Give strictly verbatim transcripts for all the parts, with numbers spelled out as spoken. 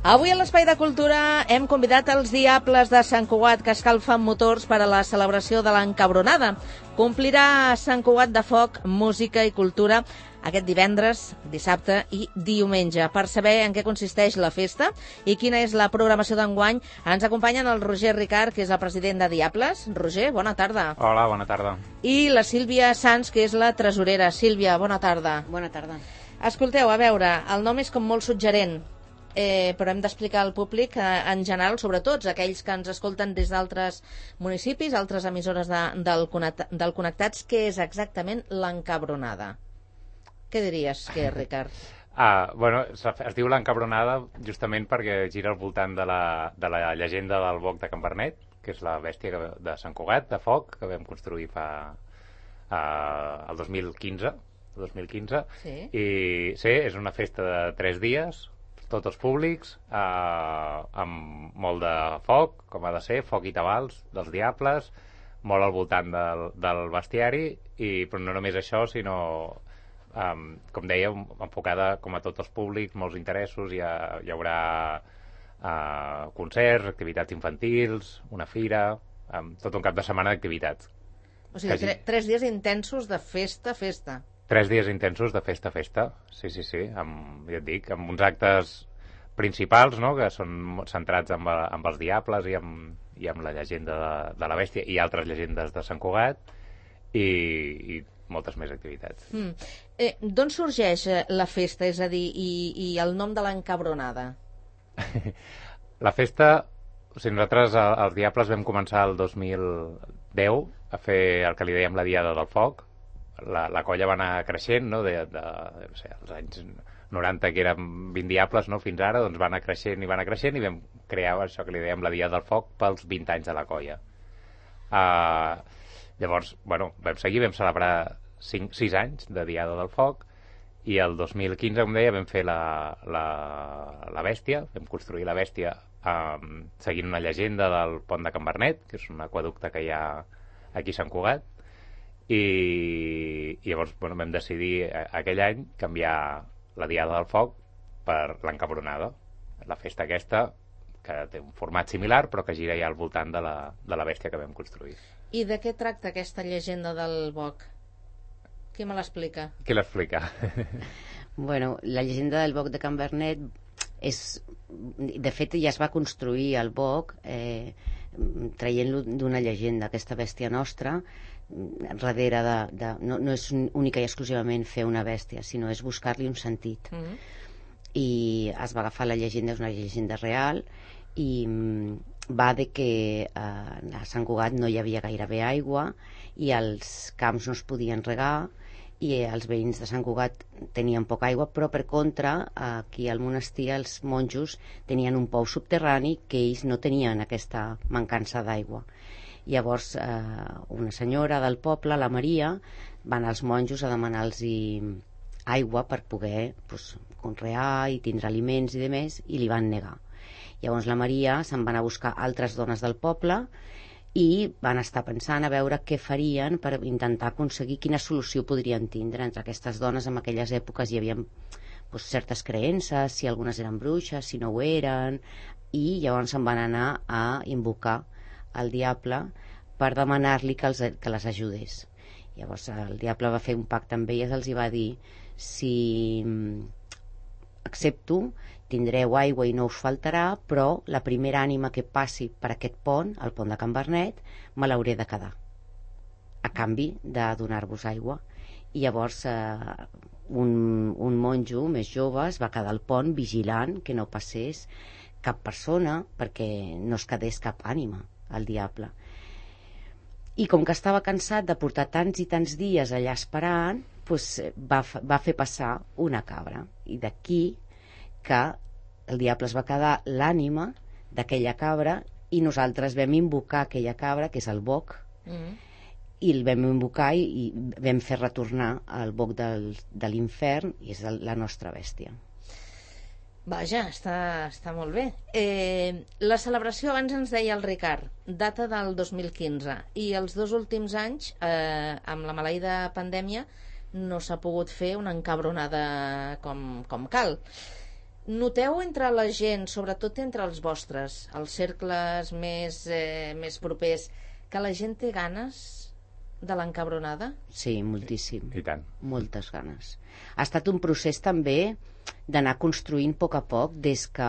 Avui a l'Espai de Cultura hem convidat els Diables de Sant Cugat que escalfen motors per a la celebració de l'Encabronada. Complirà Sant Cugat de Foc, música i cultura aquest divendres, dissabte i diumenge. Per saber en què consisteix la festa i quina és la programació d'enguany, ens acompanyen el Roger Ricard, que és el president de Diables. Roger, bona tarda. Hola, bona tarda. I la Sílvia Sans, que és la tresorera. Sílvia, bona tarda. Bona tarda. Escolteu, a veure, el nom és com molt suggerent. Eh, però hem d'explicar al públic, eh, en general, sobretot aquells que ens escolten des d'altres municipis, altres emissores de, del, connecta, del Connectats, què és exactament l'Encabronada. Què diries que és, Ricard? Ah, bueno, es, es diu l'Encabronada justament perquè gira al voltant de la, de la llegenda del boc de Can Vernet, que és la bèstia que, de Sant Cugat, de foc, que vam construir fa eh, el dos mil quinze. dos mil quinze. Sí. I sí, és una festa de tres dies, tots els públics, eh, amb molt de foc, com ha de ser, foc i tabals dels Diables, molt al voltant del, del bestiari, i, però no només això, sinó, eh, com deia, enfocada com a tots els públics, molts interessos, hi, ha, hi haurà eh, concerts, activitats infantils, una fira, eh, tot un cap de setmana d'activitats. O sigui, tre tres dies intensos de festa, festa. Tres dies intensos de festa a festa, sí, sí, sí, amb, ja et dic, amb uns actes principals, no?, que són centrats amb, amb els Diables i amb, i amb la llegenda de, de la bèstia i altres llegendes de Sant Cugat i, i moltes més activitats. Mm. Eh, D'on sorgeix la festa, és a dir, i, i el nom de l'Encabronada? La festa, o sigui, nosaltres els Diables vam començar el dos mil deu a fer el que li dèiem la Diada del Foc. La, la colla va anar creixent, no?, de, de, de no sé, als anys noranta, que eren vint Diables, no?, fins ara, doncs va anar creixent i va anar creixent i vam crear això que li dèiem la Diada del Foc pels vint anys de la colla. Uh, llavors, bueno, vam seguir, vam celebrar cinc, sis anys de Diada del Foc i el dos mil quinze, com deia, vam fer la, la, la bèstia, vam construir la bèstia um, seguint una llegenda del pont de Can Vernet, que és un aqüeducte que hi ha aquí a Sant Cugat, i, i llavors, bueno, vam decidir aquell any canviar la Diada del Foc per l'Encabronada, la festa aquesta que té un format similar però que gira ja al voltant de la, de la bèstia que vam construir. I de què tracta aquesta llegenda del boc? Qui me l'explica? Qui l'explica? Bueno, la llegenda del boc de Can Vernet és, de fet ja es va construir el boc eh, traient-lo d'una llegenda, aquesta bèstia nostra, darrere de, de no, no és única i exclusivament fer una bèstia, sinó és buscar-li un sentit. Mm -hmm. I es va agafar la llegenda, és una llegenda real, i mm, va de que eh, a Sant Cugat no hi havia gairebé aigua i els camps no es podien regar i els veïns de Sant Cugat tenien poca aigua, però per contra aquí al monestir els monjos tenien un pou subterrani que ells no tenien aquesta mancança d'aigua. Llavors eh, una senyora del poble, la Maria, van als monjos a demanar-los aigua per poder pues, conrear i tindre aliments i demés, i li van negar. Llavors la Maria se'n van a buscar altres dones del poble i van estar pensant a veure què farien per intentar aconseguir quina solució podrien tindre. Entre aquestes dones en aquelles èpoques hi havia pues, certes creences, si algunes eren bruixes, si no ho eren, i llavors se'n van anar a invocar al diable per demanar-li que, els, que les ajudés. Llavors el diable va fer un pacte amb elles, els hi va dir: si accepto, tindreu aigua i no us faltarà, però la primera ànima que passi per aquest pont, el pont de Can Vernet, me l'hauré de quedar a canvi de donar-vos aigua. I llavors eh, un, un monjo més jove es va quedar al pont vigilant que no passés cap persona perquè no es quedés cap ànima al diable. I com que estava cansat de portar tants i tants dies allà esperant, doncs va, va fer passar una cabra, i d'aquí que el diable es va quedar l'ànima d'aquella cabra i nosaltres vam invocar aquella cabra, que és el boc, mm. i el vam invocar i, i vam fer retornar al boc del, de l'infern, i és el, la nostra bèstia. Vaja, està, està molt bé. Eh, la celebració, abans ens deia el Ricard, data del dos mil quinze, i els dos últims anys, eh, amb la maleïda pandèmia, no s'ha pogut fer una encabronada com, com cal. Noteu entre la gent, sobretot entre els vostres, els cercles més, eh, més propers, que la gent té ganes de l'encabronada? Sí, moltíssim. I tant. Moltes ganes. Ha estat un procés també d'anar construint a poc a poc des que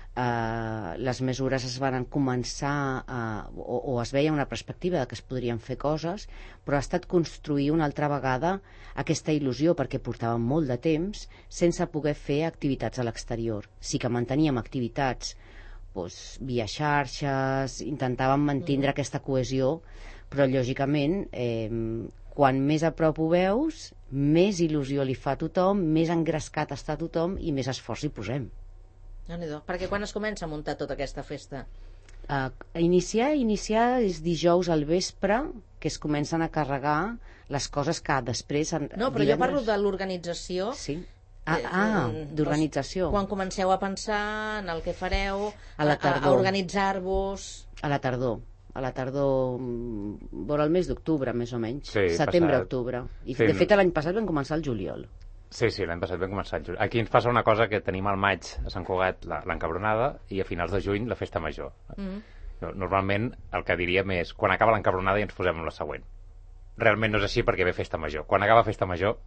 eh, les mesures es van començar a, o, o es veia una perspectiva de que es podrien fer coses, però ha estat construir una altra vegada aquesta il·lusió, perquè portàvem molt de temps sense poder fer activitats a l'exterior. Sí que manteníem activitats doncs, via xarxes, intentàvem mantindre mm. aquesta cohesió, però lògicament eh, quan més a prop ho veus, més il·lusió li fa a tothom, més engrescat està tothom i més esforç hi posem. Déu-n'hi-do. Perquè quan es comença a muntar tota aquesta festa? Uh, iniciar, iniciar és dijous al vespre, que es comencen a carregar les coses que després... En, no, però divendres... jo parlo de l'organització. Sí. Ah, ah d'organització. Quan comenceu a pensar en el que fareu, a, a, a organitzar-vos... A la tardor. A la tardor, vora el mes d'octubre, més o menys. Sí, setembre-octubre. I sí, de fet l'any passat vam començar el juliol. Sí, sí, l'any passat vam començar el juliol. Aquí ens passa una cosa que tenim al maig a Sant Cugat l'encabronada i a finals de juny la festa major. Mm. Normalment el que diríem és quan acaba l'encabronada i ens posem amb la següent. Realment no és així perquè ve festa major. Quan acaba festa major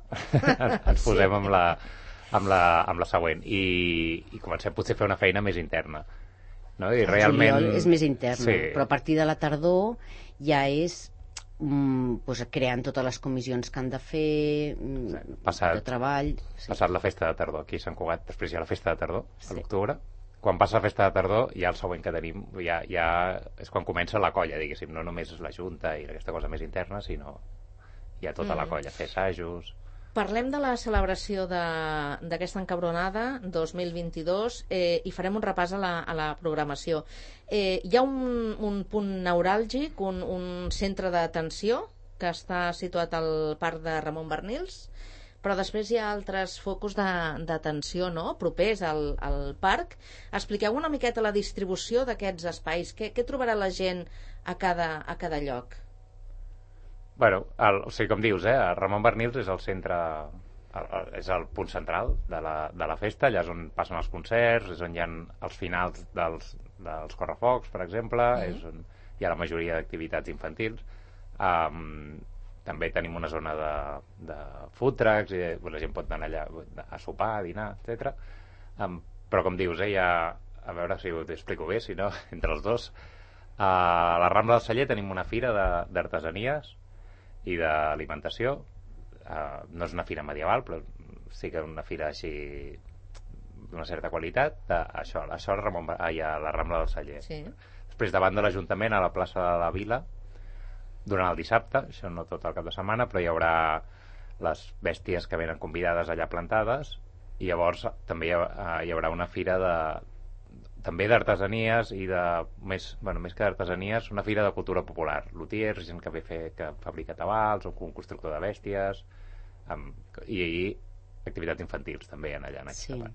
ens posem amb la, amb la, amb la següent i, i comencem potser a fer una feina més interna. No? I el realment... juliol és més interna, sí. Però a partir de la tardor ja és mm, pues, creant totes les comissions que han de fer, mm, passat, de treball... Sí. Passat la festa de tardor, aquí a Sant Cugat, després hi ha la festa de tardor, sí. A l'octubre. Quan passa la festa de tardor, ja el següent que tenim ja, ja és quan comença la colla, diguéssim, no només és la junta i aquesta cosa més interna, sinó ja tota mm. la colla, fer assajos... Parlem de la celebració d'aquesta encabronada dos mil vint-i-dos eh, i farem un repàs a la, a la programació. Eh, hi ha un, un punt neuràlgic, un, un centre d'atenció que està situat al parc de Ramon Barnils, però després hi ha altres focus d'atenció, no?, propers al, al parc. Expliqueu una miqueta la distribució d'aquests espais. Què, què trobarà la gent a cada, a cada lloc? Bueno, el, o sigui, com dius, eh, Ramon Barnils és el centre, el, el, és el punt central de la, de la festa, allà és on passen els concerts, és on hi ha els finals dels, dels correfocs, per exemple, mm. és on hi ha la majoria d'activitats infantils. Um, també tenim una zona de, de food trucks, i la gent pot anar allà a sopar, a dinar, etcètera. Um, però com dius, eh, hi ha, a veure si ho explico bé, si no, entre els dos, a la Rambla del Celler tenim una fira d'artesanies i d'alimentació. Uh, no és una fira medieval, però sí que una fira així d'una certa qualitat. Uh, això, això a, Ramon, uh, a la Rambla del Celler. Sí. Després, davant de l'Ajuntament, a la plaça de la Vila, durant el dissabte, això no tot el cap de setmana, però hi haurà les bèsties que venen convidades allà plantades, i llavors també hi, uh, hi haurà una fira de també d'artesanies i de més, bueno, més que d'artesanies, una fira de cultura popular, lutiers, gent que ve fer, que fabrica tabals, o un constructor de bèsties, um, i, i activitats infantils també en allà en aquesta sí.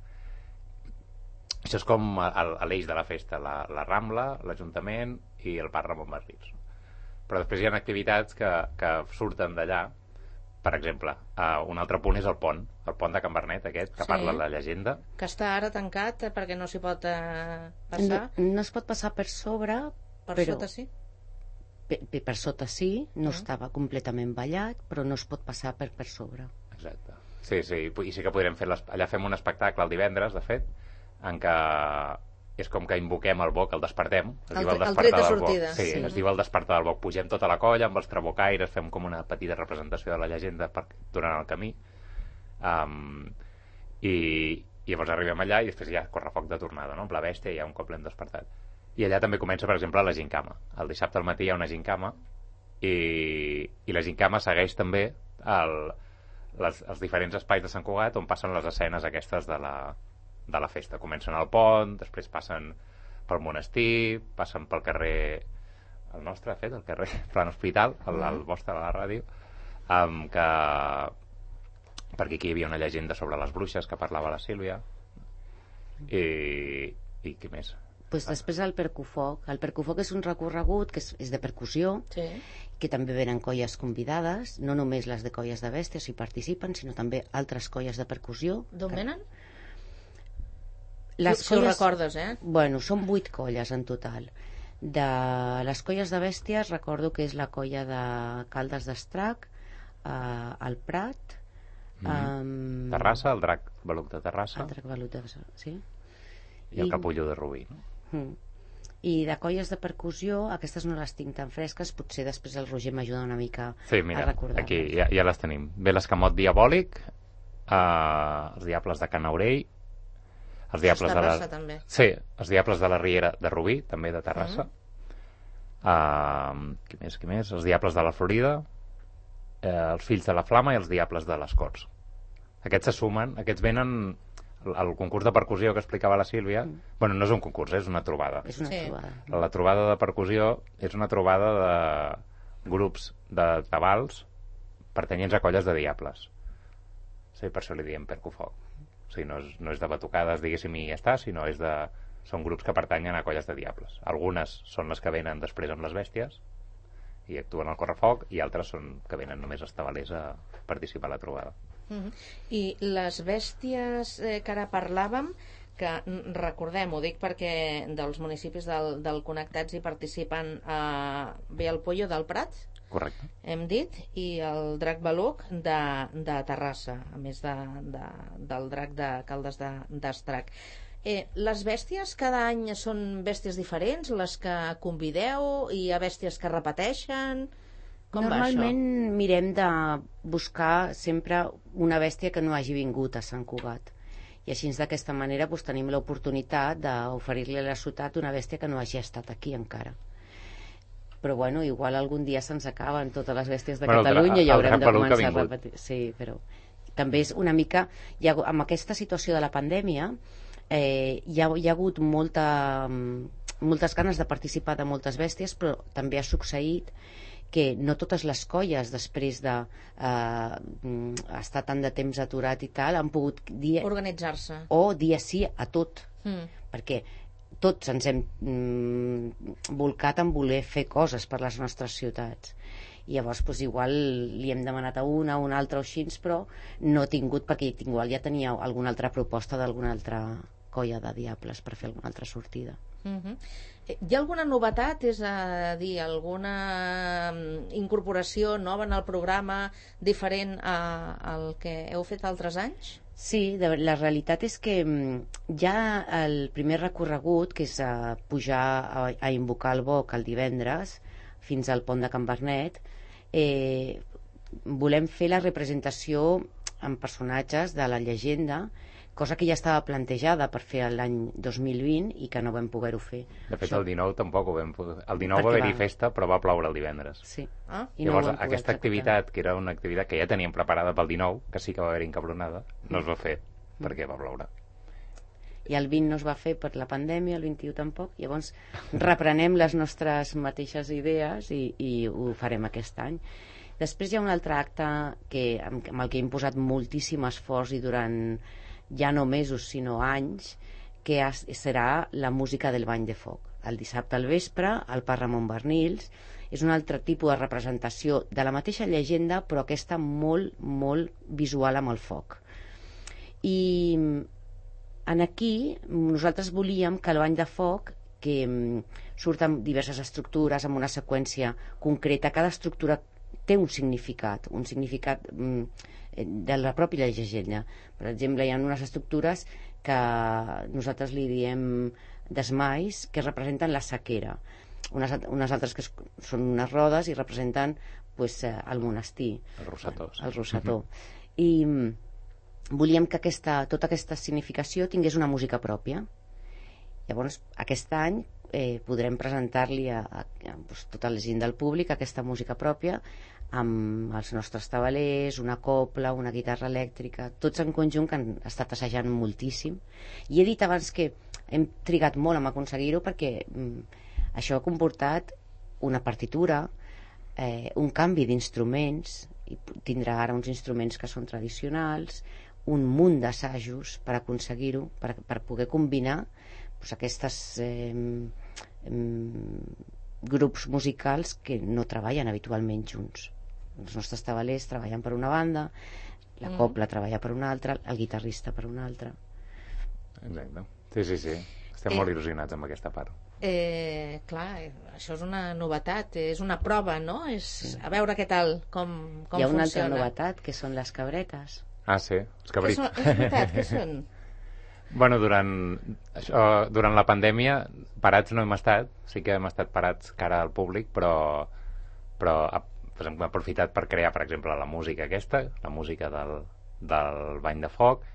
part. Això és com l'eix de la festa, la, la Rambla, l'Ajuntament i el Parc Ramon Barnils. Però després hi ha activitats que, que surten d'allà. Per exemple, uh, un altre punt és el pont, el pont de Can Bernet aquest, que sí. parla de la llegenda. Que està ara tancat perquè no s'hi pot uh, passar. No, no es pot passar per sobre, per però... sota sí? Per, per sota sí, no uh-huh. estava completament ballat, però no es pot passar per, per sobre. Exacte. Sí, sí, i sí que podrem fer... Les... Allà fem un espectacle el divendres, de fet, en què és com que invoquem el boc, el despertem. Es el, diu el despertar el del boc. Sí, sí, es diu el despertar del boc. Pugem tota la colla amb els trabucaires, fem com una petita representació de la llegenda per, durant el camí. Um, i, I llavors arribem allà i després hi ha correfoc de tornada, no? Amb la bèstia, ja un cop l'hem despertat. I allà també comença, per exemple, la gincama. El dissabte al matí hi ha una gincama i, i la gincama segueix també el, les, els diferents espais de Sant Cugat on passen les escenes aquestes de la de la festa. Comencen al pont, després passen pel monestir, passen pel carrer el nostre, de fet, el carrer Plan Hospital, el, el vostre de la ràdio, um, que perquè aquí hi havia una llegenda sobre les bruixes que parlava la Sílvia i, i què més? Pues després el percufoc. El percufoc és un recorregut que és, és de percussió, sí. que també venen colles convidades, no només les de colles de bèsties hi participen, sinó també altres colles de percussió. D'on que... venen? Les si, si ho colles, recordes, eh? Bueno, són vuit colles en total. De les colles de bèsties recordo que és la colla de Caldes d'Estrac, eh, el Prat, Mm. um, Terrassa, el drac Baluc de Terrassa. el Drac Balut de... sí. I el Capullo de Rubí, no? Mm. I de colles de percussió, aquestes no les tinc tan fresques, potser després el Roger m'ajuda una mica Sí, mira, a recordar-les. aquí ja, ja les tenim. Ve l'Escamot Diabòlic, eh, els Diables de Can Aurell, els Diables de la... Terrassa, també. Sí, els Diables de la Riera de Rubí, també de Terrassa. Mm. Uh, qui més, qui més? Els Diables de la Florida, eh, els Fills de la Flama i els Diables de les Corts. Aquests se sumen, aquests venen al concurs de percussió que explicava la Sílvia. Mm. Bueno, no és un concurs, és una trobada. És una Sí. trobada. La trobada de percussió és una trobada de grups de tabals pertanyents a colles de diables. Sí, per això li diem percufoc. O sigui, no és, no és de batucades, diguéssim, i ja està, sinó és de... són grups que pertanyen a colles de diables. Algunes són les que venen després amb les bèsties i actuen al correfoc, i altres són que venen només els tabalers a participar a la trobada. Uh -huh. I les bèsties eh, que ara parlàvem, que mm, recordem, ho dic perquè dels municipis del, del Connectats hi participen eh, bé el Pollo del Prat, Correcte. hem dit, i el Drac Baluc de, de Terrassa, a més de, de, del Drac de Caldes d'Estrac. Eh, les bèsties cada any són bèsties diferents, les que convideu, i hi ha bèsties que repeteixen? Com Normalment mirem de buscar sempre una bèstia que no hagi vingut a Sant Cugat. I així d'aquesta manera doncs, tenim l'oportunitat d'oferir-li a la ciutat una bèstia que no hagi estat aquí encara. Però bueno, igual algun dia se'ns acaben totes les bèsties de bueno, Catalunya i haurem de Baluc començar a repetir. Sí, però també és una mica... Hi ha, amb aquesta situació de la pandèmia eh, hi, ha, hi ha hagut molta, moltes ganes de participar de moltes bèsties, però també ha succeït que no totes les colles, després de eh, estar tant de temps aturat i tal, han pogut dir... Organitzar-se. O dir sí a tot. Mm. Perquè tots ens hem mm, volcat en voler fer coses per les nostres ciutats. I llavors, doncs, igual li hem demanat a una, a una altra o així, però no ha tingut, perquè igual ja tenia alguna altra proposta d'alguna altra colla de diables per fer alguna altra sortida. Uh-huh. Hi ha alguna novetat, és a dir, alguna incorporació nova en el programa diferent a, al que heu fet altres anys? Sí, de, la realitat és que ja el primer recorregut, que és a pujar a, a invocar el boc el divendres fins al pont de Can Vernet, eh, volem fer la representació amb personatges de la llegenda, cosa que ja estava plantejada per fer l'any dos mil vint i que no vam poder-ho fer. De fet, Això... el dinou tampoc ho vam poder... El dinou Perquè va haver-hi va... festa, però va ploure el divendres. Sí. Ah? I Llavors, no ho vam aquesta poder activitat, que era una activitat que ja teníem preparada pel dinou, que sí que va haver-hi encabronada, no es va fer, mm. perquè va ploure. I el vint no es va fer per la pandèmia, el vint-i-u tampoc, llavors reprenem les nostres mateixes idees i, i ho farem aquest any. Després hi ha un altre acte que, amb, amb el que hem posat moltíssim esforç i durant ja no mesos sinó anys, que has, serà la música del bany de foc. El dissabte al vespre, al Parc Ramon Bernils, és un altre tipus de representació de la mateixa llegenda, però aquesta molt, molt visual amb el foc. I en aquí nosaltres volíem que el bany de foc, que surt amb diverses estructures, amb una seqüència concreta, cada estructura té un significat, un significat de la pròpia llegenda. Per exemple, hi ha unes estructures que nosaltres li diem desmais, que representen la sequera. Unes, unes altres que són unes rodes i representen pues, el monestir. El rosetó. El rosetó. I volíem que aquesta, tota aquesta significació tingués una música pròpia. Llavors, aquest any eh, podrem presentar-li a, a, a pues, tota la gent del públic aquesta música pròpia amb els nostres tabalers, una copla, una guitarra elèctrica, tots en conjunt, que han estat assajant moltíssim. I he dit abans que hem trigat molt en aconseguir-ho perquè mm, això ha comportat una partitura, eh, un canvi d'instruments, i tindrà ara uns instruments que són tradicionals, un munt d'assajos per aconseguir-ho, per, per poder combinar pues, aquestes eh, eh, grups musicals que no treballen habitualment junts. Els nostres tabalers treballen per una banda, la copla mm. treballa per una altra, el guitarrista per una altra. Exacte. Sí, sí, sí. Estem Eh, molt il·lusionats amb aquesta part. Eh, clar, eh, això és una novetat, és una prova, no? És a veure què tal, com, com Hi ha una funciona. altra novetat, que són les cabretes. Ah, sí? Els Què cabrits. són? És veritat, què són? Bueno, durant, això, durant la pandèmia parats no hem estat, sí que hem estat parats cara al públic, però, però pues, hem aprofitat per crear, per exemple, la música aquesta, la música del, del Bany de Foc,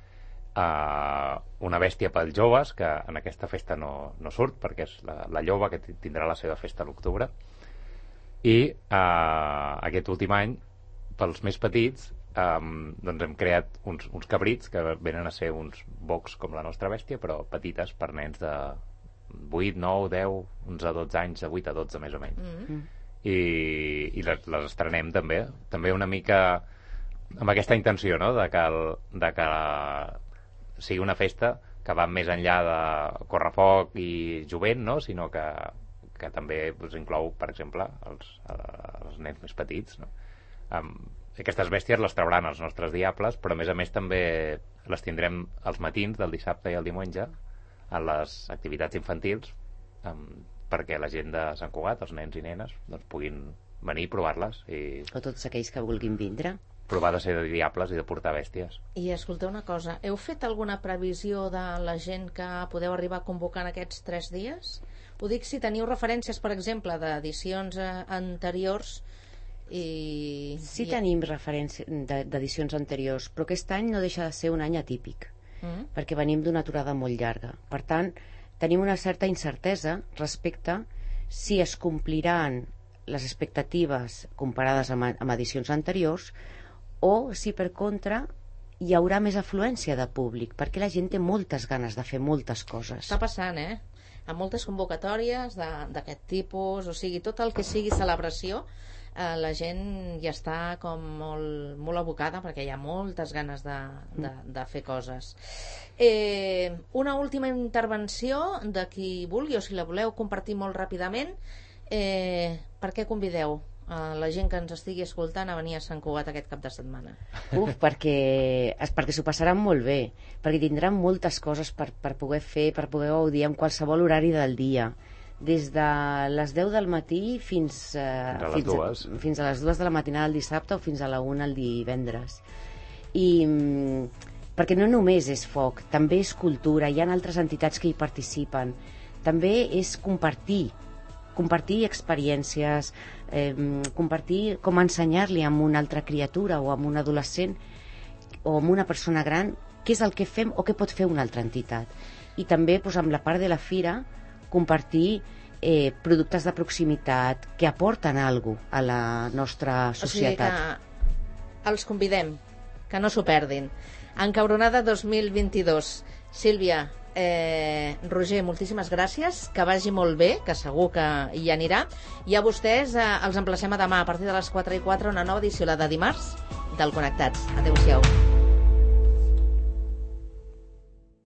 uh, una bèstia pels joves, que en aquesta festa no, no surt, perquè és la, la lloba que tindrà la seva festa a l'octubre, i uh, aquest últim any, pels més petits, Um, doncs hem creat uns, uns cabrits que venen a ser uns bocs com la nostra bèstia, però petites per nens de vuit, nou, deu, onze, dotze anys, de vuit a dotze més o menys. Mm-hmm. I, i les, les estrenem també també una mica amb aquesta intenció, no? de que, el, de que sigui una festa que va més enllà de correfoc i jovent, no? Sinó que, que també doncs, inclou, per exemple, els, els nens més petits, no? Um, aquestes bèsties les trauran els nostres diables, però a més a més també les tindrem els matins del dissabte i el diumenge a les activitats infantils, um, perquè la gent de Sant Cugat, els nens i nenes, doncs puguin venir i provar-les i O tots aquells que vulguin vindre. provar de ser de diables i de portar bèsties. I escolteu una cosa, heu fet alguna previsió de la gent que podeu arribar a convocar en aquests tres dies? Ho dic si teniu referències, per exemple, d'edicions eh, anteriors. I... Sí, I... tenim referències d'edicions anteriors, però aquest any no deixa de ser un any atípic, mm. perquè venim d'una aturada molt llarga. Per tant, tenim una certa incertesa respecte si es compliran les expectatives comparades amb, amb edicions anteriors o si, per contra, hi haurà més afluència de públic, perquè la gent té moltes ganes de fer moltes coses. Està passant, eh? Amb moltes convocatòries d'aquest tipus, o sigui, tot el que sigui celebració, eh, la gent ja està com molt, molt abocada perquè hi ha moltes ganes de, de, de fer coses. Eh, una última intervenció de qui vulgui, o si la voleu compartir molt ràpidament. Eh, per què convideu a la gent que ens estigui escoltant a venir a Sant Cugat aquest cap de setmana? Uf, perquè, perquè s'ho passaran molt bé, perquè tindran moltes coses per, per poder fer, per poder gaudir en qualsevol horari del dia, des de les deu del matí fins, eh, fins, a fins, dues. a, fins a les dues de la matinada del dissabte o fins a la una el divendres. I perquè no només és foc, també és cultura, hi ha altres entitats que hi participen, també és compartir compartir experiències, eh, compartir com ensenyar-li a una altra criatura o a un adolescent o a una persona gran què és el que fem o què pot fer una altra entitat. I també doncs, amb la part de la fira compartir eh, productes de proximitat que aporten alguna cosa a la nostra societat. O sigui que els convidem, que no s'ho perdin. Encabronada dos mil vint-i-dos. Sílvia, eh, Roger, moltíssimes gràcies, que vagi molt bé, que segur que hi anirà, i a vostès eh, els emplacem a demà a partir de les quatre i quatre una nova edició, la de dimarts del Connectats. Adéu-siau.